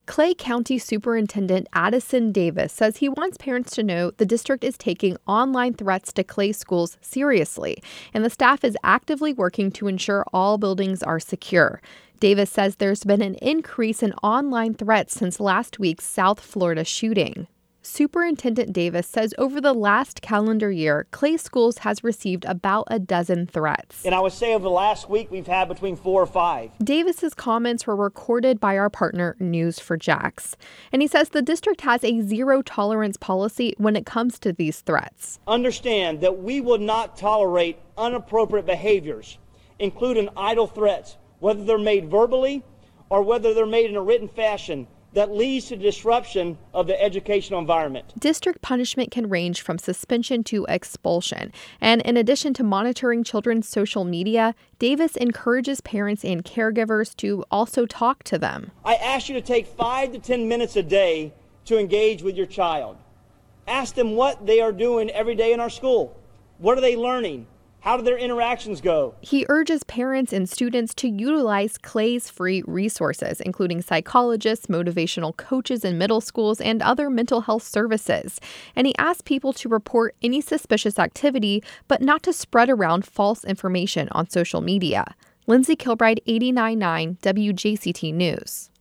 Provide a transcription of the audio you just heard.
Clay County Superintendent Addison Davis says he wants parents to know the district is taking online threats to Clay schools seriously, and the staff is actively working to ensure all buildings are secure. Davis says there's been an increase in online threats since last week's South Florida shooting. Superintendent Davis says over the last calendar year, Clay Schools has received about a dozen threats. And I would say over the last week, we've had between 4 or 5. Davis's comments were recorded by our partner News4JAX. And he says the district has a zero tolerance policy when it comes to these threats. Understand that we will not tolerate inappropriate behaviors, including idle threats, whether they're made verbally or whether they're made in a written fashion, that leads to disruption of the educational environment. District punishment can range from suspension to expulsion. And in addition to monitoring children's social media, Davis encourages parents and caregivers to also talk to them. I ask you to take 5 to 10 minutes a day to engage with your child. Ask them what they are doing every day in our school. What are they learning? How do their interactions go? He urges parents and students to utilize Clay's free resources, including psychologists, motivational coaches in middle schools, and other mental health services. And he asks people to report any suspicious activity, but not to spread around false information on social media. Lindsay Kilbride, 89.9 WJCT News.